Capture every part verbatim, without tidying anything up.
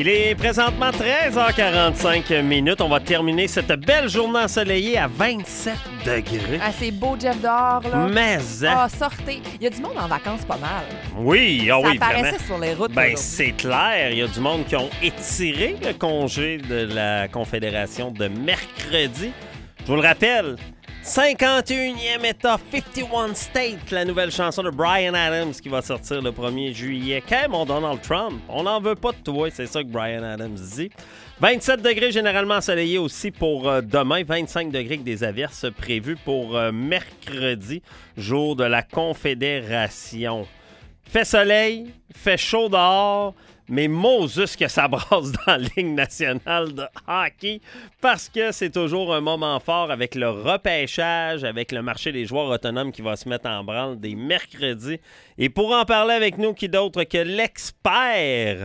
Il est présentement treize heures quarante-cinq minutes. On va terminer cette belle journée ensoleillée à vingt-sept degrés. Ah, c'est beau, Jeff, dehors, là. Mais, Ah, sortez. Il y a du monde en vacances pas mal. Oui, ah Ça oui, apparaissait vraiment. sur les routes. Ben, c'est clair. Il y a du monde qui ont étiré le congé de la Confédération de mercredi. Je vous le rappelle, cinquante et unième État, cinquante et un States, la nouvelle chanson de Bryan Adams qui va sortir le premier juillet. Qu'est mon Donald Trump? On n'en veut pas de toi, c'est ça que Bryan Adams dit. vingt-sept degrés généralement ensoleillés aussi pour euh, demain. vingt-cinq degrés avec des averses prévues pour euh, mercredi, jour de la Confédération. Fait soleil, fait chaud dehors, mais Moses que ça brasse dans la Ligue nationale de hockey parce que c'est toujours un moment fort avec le repêchage, avec le marché des joueurs autonomes qui va se mettre en branle dès mercredi. Et pour en parler avec nous, qui d'autre que l'expert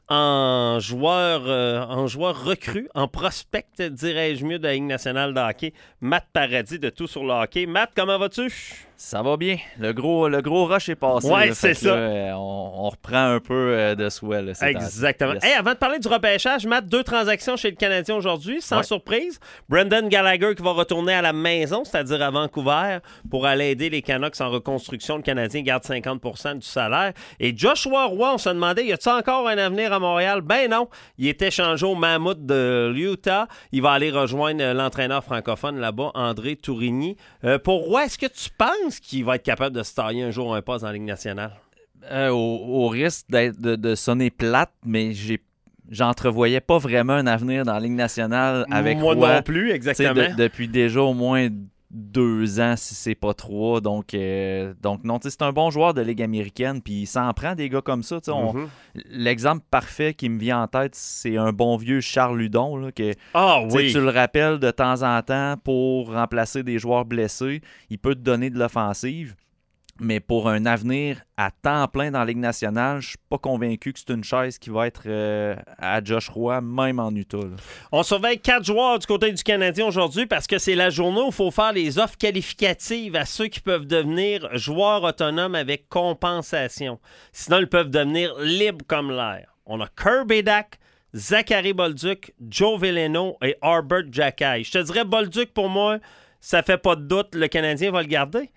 en joueur, euh, en joueur recru, en prospect, dirais-je mieux, de la Ligue nationale de hockey, Matt Paradis de Tout sur le hockey. Matt, comment vas-tu? Ça va bien. Le gros, le gros rush est passé. Ouais, là, c'est ça. Là, euh, on, on reprend un peu euh, de souhait. Là, Exactement. Yes. Hey, avant de parler du repêchage, Matt, deux transactions chez le Canadien aujourd'hui, sans ouais. surprise. Brendan Gallagher qui va retourner à la maison, c'est-à-dire à Vancouver, pour aller aider les Canucks en reconstruction. Le Canadien garde cinquante pour cent du salaire. Et Joshua Roy, on se demandait, y a-t-il encore un avenir à Montréal? Ben non. Il était changé au Mammouth de l'Utah. Il va aller rejoindre l'entraîneur francophone là-bas, André Tourigny. Euh, pour Roy, est-ce que tu penses qu'il va être capable de se tailler un jour un poste dans la Ligue nationale? Euh, au, au risque d'être, de, de sonner plate, mais j'ai j'entrevoyais pas vraiment un avenir dans la Ligue nationale avec Moi Roy. non plus, exactement. De, depuis déjà au moins deux ans, si c'est pas trois. Donc, euh, donc non, c'est un bon joueur de Ligue américaine, puis il s'en prend des gars comme ça. On, mm-hmm. L'exemple parfait qui me vient en tête, c'est un bon vieux Charles Ludon. Là, que, ah oui! Tu le rappelles de temps en temps pour remplacer des joueurs blessés. Il peut te donner de l'offensive. Mais pour un avenir à temps plein dans la Ligue nationale, je suis pas convaincu que c'est une chaise qui va être euh, à Josh Roy, même en Utah. Là. On surveille quatre joueurs du côté du Canadien aujourd'hui parce que c'est la journée où il faut faire les offres qualificatives à ceux qui peuvent devenir joueurs autonomes avec compensation. Sinon, ils peuvent devenir libres comme l'air. On a Kirby Dach, Zachary Bolduc, Joe Veleno et Albert Jacquet. Je te dirais Bolduc, pour moi, ça fait pas de doute, le Canadien va le garder.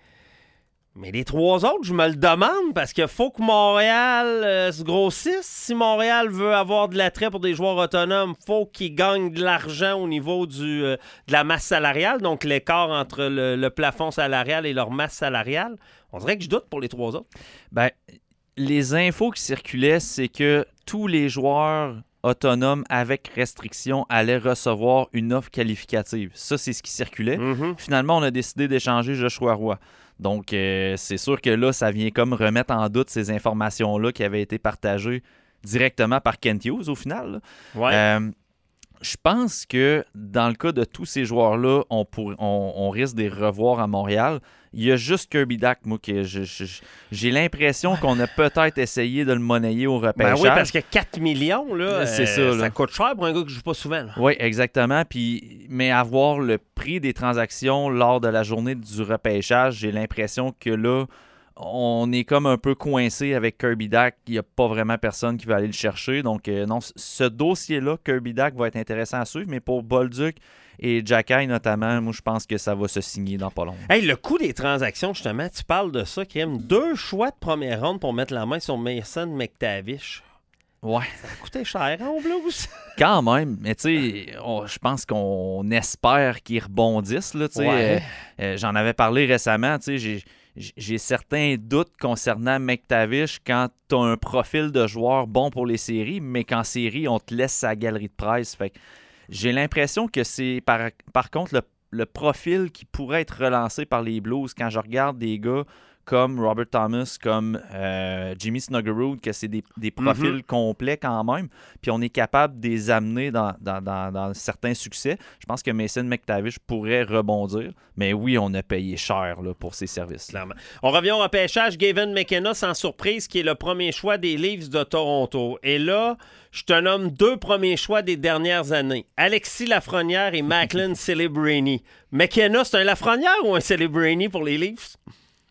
Mais les trois autres, je me le demande parce qu'il faut que Montréal euh, se grossisse. Si Montréal veut avoir de l'attrait pour des joueurs autonomes, il faut qu'ils gagnent de l'argent au niveau du, euh, de la masse salariale, donc l'écart entre le, le plafond salarial et leur masse salariale. On dirait que je doute pour les trois autres. Ben, les infos qui circulaient, c'est que tous les joueurs autonomes avec restriction allaient recevoir une offre qualificative. Ça, c'est ce qui circulait. Mm-hmm. Finalement, on a décidé d'échanger Joshua Roy. Donc, euh, c'est sûr que là, ça vient comme remettre en doute ces informations-là qui avaient été partagées directement par Kent Hughes, au final. Ouais. Euh, je pense que dans le cas de tous ces joueurs-là, on, pour, on, on risque de les revoir à Montréal. Il y a juste Kirby Dach, moi, que je, je, j'ai l'impression qu'on a peut-être essayé de le monnayer au repêchage. Ben oui, parce que quatre millions, là, c'est euh, ça, là. Ça coûte cher pour un gars qui joue pas souvent. Là. Oui, exactement. Puis, mais avoir le prix des transactions lors de la journée du repêchage, j'ai l'impression que là, on est comme un peu coincé avec Kirby Dach. Il n'y a pas vraiment personne qui va aller le chercher. Donc, euh, non, ce dossier-là, Kirby Dach, va être intéressant à suivre. Mais pour Bolduc et Jacquet notamment, moi, je pense que ça va se signer dans pas longtemps. Hey, le coût des transactions, justement, tu parles de ça, Kim. Deux choix de première ronde pour mettre la main sur Mason McTavish. Ouais. Ça a coûté cher, hein, au Blues? Quand même. Mais tu sais, je pense qu'on espère qu'ils rebondissent. Là, ouais. euh, euh, j'en avais parlé récemment. Tu sais, j'ai... J'ai certains doutes concernant McTavish quand tu as un profil de joueur bon pour les séries, mais qu'en série, on te laisse sa galerie de presse. Fait que j'ai l'impression que c'est par, par contre le, le profil qui pourrait être relancé par les Blues quand je regarde des gars comme Robert Thomas, comme euh, Jimmy Snuggerud, que c'est des, des profils mm-hmm. complets quand même, puis on est capable de les amener dans, dans, dans, dans certains succès. Je pense que Mason McTavish pourrait rebondir, mais oui, on a payé cher là, pour ces services. Clairement. On revient au repêchage. Gavin McKenna, sans surprise, qui est le premier choix des Leafs de Toronto. Et là, je te nomme deux premiers choix des dernières années. Alexis Lafrenière et Macklin Celebrini. McKenna, c'est un Lafrenière ou un Celebrini pour les Leafs?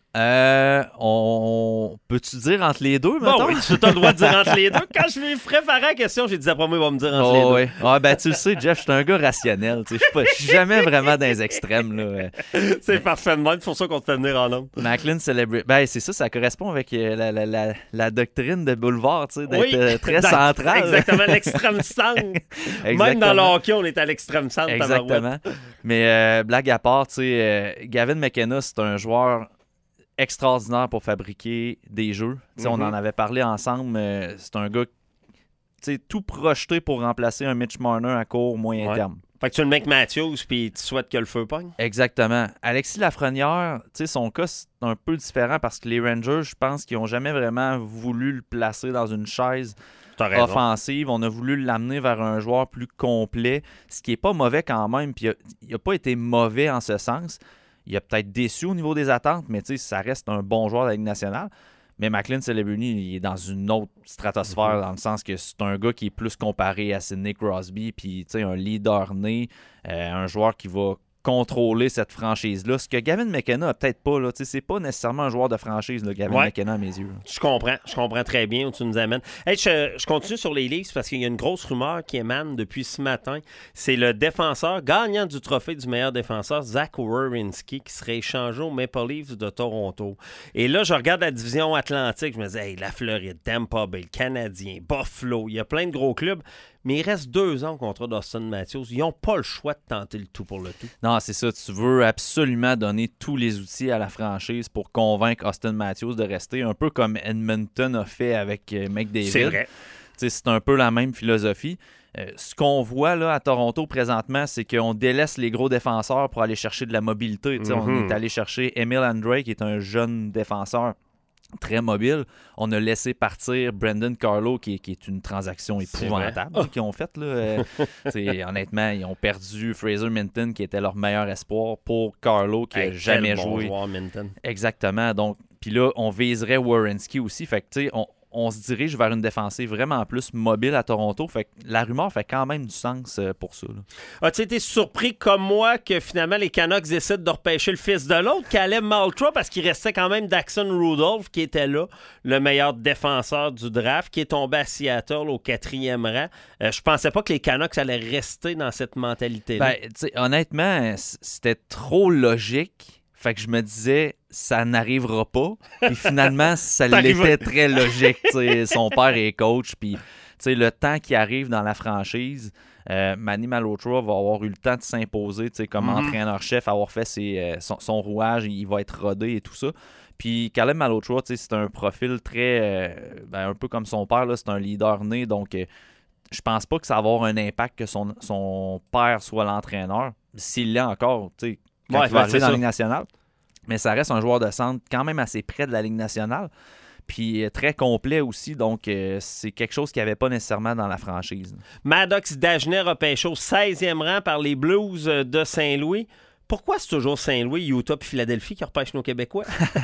Euh, on... Peux-tu dire entre les deux, Bon, mettons? oui, tu as le droit de dire entre les deux. Quand je lui préparais la question, j'ai dit après moi, il va me dire entre Oh, les deux. ouais. Ah, ben, tu le sais, Jeff, je suis un gars rationnel. Je suis jamais vraiment dans les extrêmes. Là. C'est parfait de même, c'est pour ça qu'on te fait venir en homme. Macklin Celebrity. Ben, c'est ça, ça correspond avec euh, la, la, la, la doctrine de Boulevard, tu sais, d'être Oui, euh, très dans- central. Exactement, l'extrême centre. Même dans le hockey, on est à l'extrême centre. Exactement. Mais euh, blague à part, tu sais, euh, Gavin McKenna, c'est un joueur extraordinaire pour fabriquer des jeux. Tu sais, Mm-hmm. On en avait parlé ensemble. euh, c'est un gars, tu sais, tout projeté pour remplacer un Mitch Marner à court, moyen Ouais. terme. Fait que tu le mec Matthews, puis tu souhaites que le feu pogne. Exactement. Alexis Lafrenière, tu sais, son cas, c'est un peu différent parce que les Rangers, je pense qu'ils n'ont jamais vraiment voulu le placer dans une chaise T'as raison. offensive. On a voulu l'amener vers un joueur plus complet, ce qui n'est pas mauvais quand même. Puis il n'a pas été mauvais en ce sens. Il a peut-être déçu au niveau des attentes, mais tu sais, ça reste un bon joueur de la Ligue nationale. Mais Macklin Celebrity, il est dans une autre stratosphère, Mm-hmm. dans le sens que c'est un gars qui est plus comparé à Sidney Crosby, puis tu sais, un leader né, euh, un joueur qui va contrôler cette franchise-là. Ce que Gavin McKenna a peut-être pas, là. Tu sais, c'est pas nécessairement un joueur de franchise, là, Gavin Ouais. McKenna, à mes yeux. Je comprends, je comprends très bien où tu nous amènes. Hey, je, je continue sur les Leafs parce qu'il y a une grosse rumeur qui émane depuis ce matin. C'est le défenseur gagnant du trophée du meilleur défenseur, Zach Werenski, qui serait échangé aux Maple Leafs de Toronto. Et là, je regarde la division Atlantique, je me dis, hey, la Floride, Tampa Bay, le Canadien, Buffalo, il y a plein de gros clubs. Mais il reste deux ans au contrat d'Austin Matthews. Ils n'ont pas le choix de tenter le tout pour le tout. Non, c'est ça. Tu veux absolument donner tous les outils à la franchise pour convaincre Austin Matthews de rester, un peu comme Edmonton a fait avec euh, McDavid. C'est vrai. Tu sais, c'est un peu la même philosophie. Euh, ce qu'on voit là à Toronto présentement, c'est qu'on délaisse les gros défenseurs pour aller chercher de la mobilité. Tu sais, Mhm. On est allé chercher Emil Andrade, qui est un jeune défenseur très mobile. On a laissé partir Brendan Carlo, qui est, qui est une transaction C'est épouvantable vrai. qu'ils ont faite. Là. Euh, t'sais, honnêtement, ils ont perdu Fraser Minton, qui était leur meilleur espoir, pour Carlo, qui n'a Hey, jamais quel bon joué. joueur, Minton. Exactement. Donc, puis là, on viserait Werenski aussi. Fait que, tu sais, on, on se dirige vers une défensive vraiment plus mobile à Toronto. Fait que la rumeur fait quand même du sens euh, pour ça. là. As-tu été surpris comme moi que finalement les Canucks décident de repêcher le fils de l'autre, Caleb Maltra, parce qu'il restait quand même Daxon Rudolph qui était là, le meilleur défenseur du draft, qui est tombé à Seattle au quatrième rang. Euh, je pensais pas que les Canucks allaient rester dans cette mentalité-là. Ben, tu sais, honnêtement, c- c'était trop logique. Fait que je me disais, ça n'arrivera pas. Puis finalement, ça T'arrives- l'était très logique. tu sais. Son père est coach. Puis, tu sais, le temps qui arrive dans la franchise, euh, Manny Malhotra va avoir eu le temps de s'imposer, tu sais, comme Mhm. entraîneur-chef, avoir fait ses, euh, son, son rouage, il va être rodé et tout ça. Puis Caleb Malhotra, tu sais, c'est un profil très, euh, ben, un peu comme son père, là, c'est un leader né. Donc, euh, je pense pas que ça va avoir un impact que son, son père soit l'entraîneur. S'il l'est encore, tu sais, quand Ouais, il va ben, arriver c'est dans ça. la Ligue nationale. Mais ça reste un joueur de centre quand même assez près de la Ligue nationale. Puis euh, très complet aussi. Donc, euh, c'est quelque chose qu'il n'y avait pas nécessairement dans la franchise. Maddox Dagenet repêché au seizième rang par les Blues de Saint-Louis. Pourquoi c'est toujours Saint-Louis, Utah et Philadelphie qui repêchent nos Québécois?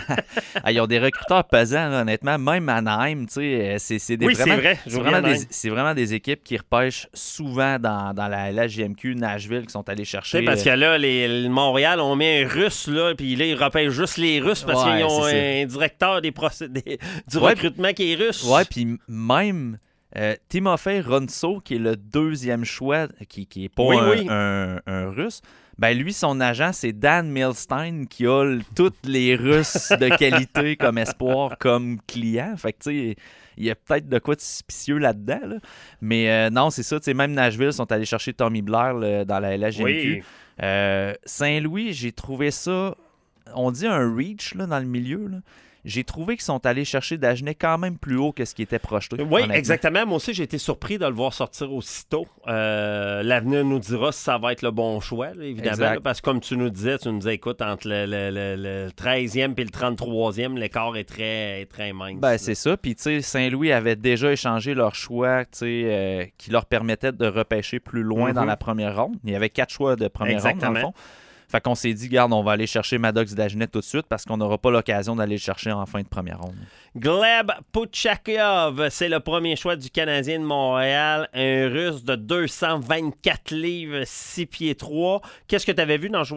Ah, ils ont des recruteurs pesants, là, honnêtement. Même Anaheim, tu sais, euh, c'est, c'est des Oui, vraiment, c'est vrai. c'est J'ai vraiment, oublié des, Anaheim. c'est vraiment des équipes qui repêchent souvent dans, dans la, la J M Q, Nashville, qui sont allés Tu chercher. sais, parce que là, les, le Montréal, on met un Russe, là, puis là, ils repêchent juste les Russes parce Ouais, qu'ils ont c'est un, un directeur des procédés, du Ouais. recrutement qui est russe. Ouais, puis même euh, Timofey Ronso, qui est le deuxième choix, qui, qui est pas Oui, un, oui. un- un Russe, ben lui, son agent, c'est Dan Milstein, qui a le- toutes les Russes de qualité comme espoir, comme client. Fait que, tu sais, il y a peut-être de quoi de suspicieux là-dedans. là. Mais euh, non, c'est ça. Tu sais, même Nashville sont allés chercher Tommy Blair là, dans la L H G M Q. Oui. Euh, Saint-Louis, j'ai trouvé ça, on dit un reach là, dans le milieu. Là. J'ai trouvé qu'ils sont allés chercher Dagenet quand même plus haut que ce qui était projeté. Oui, honnêtement. exactement. Moi aussi, j'ai été surpris de le voir sortir aussitôt. Euh, L'avenir nous dira si ça va être le bon choix, là, évidemment. Exact. là, parce que comme tu nous disais, tu nous disais, écoute, entre le, le- le- le treizième et le trente-troisième, l'écart est très, est très mince. Ben, là. c'est ça. Puis, tu sais, Saint-Louis avait déjà échangé leur choix, tu sais, euh, qui leur permettait de repêcher plus loin Mhm. dans la première ronde. Il y avait quatre choix de première ronde, dans le Exactement. fond. Fait qu'on s'est dit, garde, on va aller chercher Maddox Dagenet tout de suite parce qu'on n'aura pas l'occasion d'aller le chercher en fin de première ronde. Gleb Puchakov, c'est le premier choix du Canadien de Montréal, un Russe de deux cent vingt-quatre livres, six pieds trois. Qu'est-ce que tu avais vu dans ce joueur-là?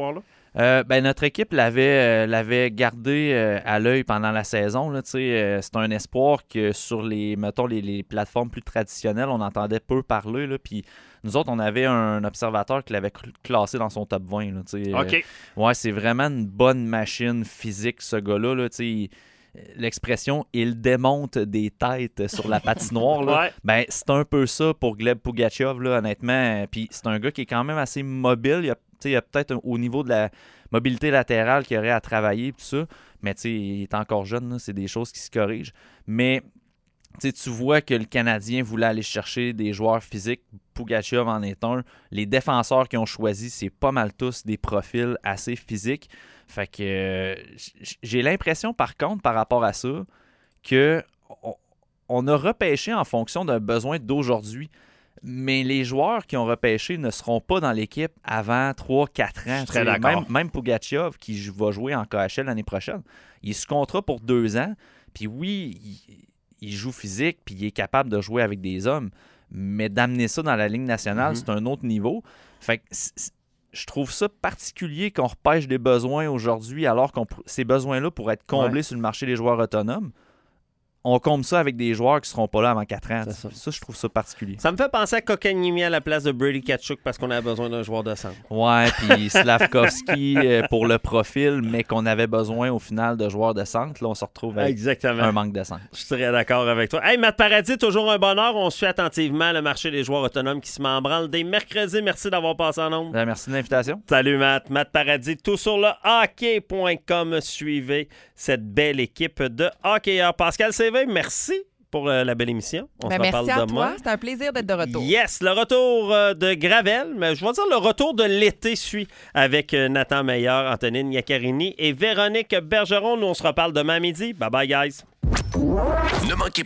Euh, ben, notre équipe l'avait, euh, l'avait gardé euh, à l'œil pendant la saison. Là, euh, c'est un espoir que sur les, mettons, les, les plateformes plus traditionnelles, on entendait peu parler. Là, puis nous autres, on avait un observateur qui l'avait classé dans son top vingt. Là, OK. Euh, ouais, c'est vraiment une bonne machine physique, ce gars-là. Là, il, l'expression « il démonte des têtes sur la patinoire », là, Ouais. ben, c'est un peu ça pour Gleb Pugachev, là, honnêtement. Puis c'est un gars qui est quand même assez mobile. Il y a, il y a peut-être un, au niveau de la mobilité latérale qu'il aurait à travailler, tout ça. Mais il est encore jeune, là, c'est des choses qui se corrigent. Mais tu vois que le Canadien voulait aller chercher des joueurs physiques. Pugachev en est un. Les défenseurs qu'ils ont choisis, c'est pas mal tous des profils assez physiques. Fait que euh, j'ai l'impression, par contre, par rapport à ça, que on, on a repêché en fonction d'un besoin d'aujourd'hui. Mais les joueurs qui ont repêché ne seront pas dans l'équipe avant trois quatre ans. Je suis très d'accord. Même, même Pugachev, qui va jouer en K H L l'année prochaine, il est sous contrat pour deux ans. Puis oui, il, il joue physique, puis il est capable de jouer avec des hommes. Mais d'amener ça dans la Ligue nationale, mm-hmm. c'est un autre niveau. Fait que c'est, je trouve ça particulier qu'on repêche des besoins aujourd'hui alors que ces besoins-là pourraient être comblés ouais. sur le marché des joueurs autonomes. On comble ça avec des joueurs qui ne seront pas là avant quatre ans. Ça. ça, je trouve ça particulier. Ça me fait penser à Kotkaniemi à la place de Brady Tkachuk parce qu'on avait besoin d'un joueur de centre. Ouais, puis Slavkovski pour le profil, mais qu'on avait besoin au final de joueurs de centre. Là, on se retrouve avec Exactement. un manque de centre. Je suis très d'accord avec toi. Hey, Matt Paradis, toujours un bonheur. On suit attentivement le marché des joueurs autonomes qui se met en branle dès mercredi. Merci d'avoir passé en ondes. Ben, merci de l'invitation. Salut, Matt. Matt Paradis, tout sur le hockey point com. Suivez cette belle équipe de hockeyeurs. Pascal C V, merci pour euh, la belle émission. On ben se reparle merci à demain. toi. C'est un plaisir d'être de retour. Yes, le retour euh, de Gravel, mais je vais dire le retour de l'été suit avec euh, Nathan Meyer, Antonine Iaccarini et Véronique Bergeron. Nous, on se reparle demain à midi. Bye bye, guys. Ne manquez